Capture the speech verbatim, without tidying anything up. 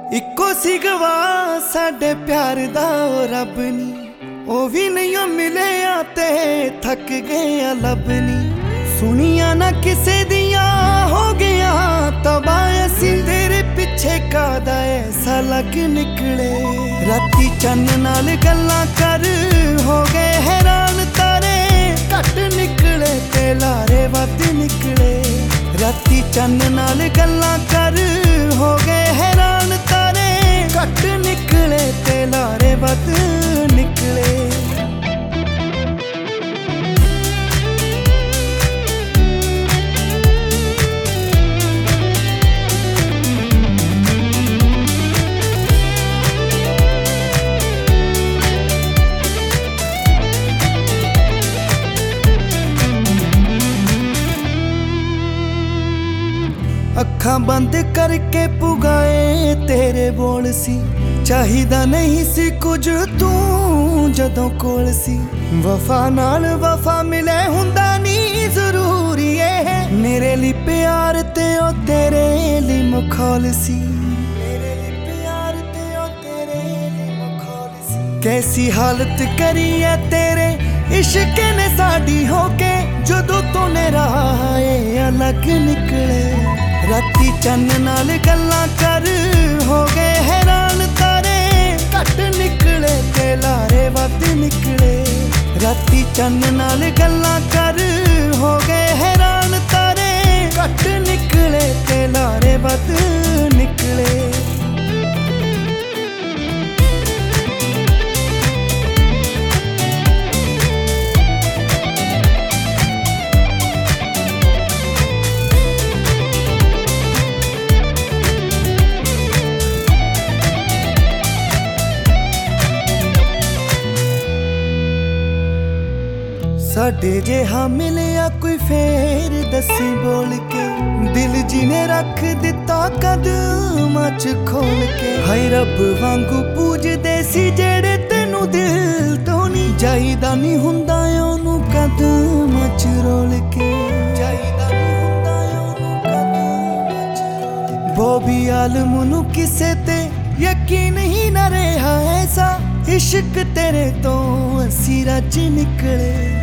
Eco सी गवा साडे प्यार दा ओ रब नी, ओ भी नहीं मिले ते थक गए लभनी। सुनिया ना किसे दिया हो गया तबाह असी, तेरे पिछे कादा ऐसा लग निकले। राती चन्न नाल गल्लां कर हो गए हैरान, तारे घट निकले ते लारे वध निकले। राती चन्न नाल गल्लां कर हो गए हैरान, तारे घट निकले ते लारे वध निकले। अखां बंद करके पुगाए तेरे बोल सी, चाहिदा नहीं सी कुछ तू जदों कोल सी। वफा नाल वफा मिले हुंदा नी जरूरी है, मेरे लिए प्यार ते ओ तेरे लिए मखौल सी। मेरे लिए प्यार ते ओ तेरे लिए मखौल सी। कैसी हालत करी है तेरे इश्क ने साडी होके, जदों तो राहे अलग निकले। राती चन्न नाल गल्लां कर हो गए हैरान, तारे घट निकले ते लारे वध निकले। राती चन्न नाल गल्लां कर हो गए हैरान, तारे घट निकले ते लारे वध निकले। साडे जिहा मिलिया कोई फेर दसी बोल के, दिल जी ने रख दिता कदमां च खोल के। हाय रब वांगू पूजदे सी जेड़े तेनू दिल तो नी, जाईदा नी हुंदा ओनू कदमां च रोल के। जाईदा नी हुंदा ओनू कदमां च रोल के। बॉबी आलम नू किसे ते यकीन ही ना रहा ऐसा, इश्क तेरे तो असी रज निकले।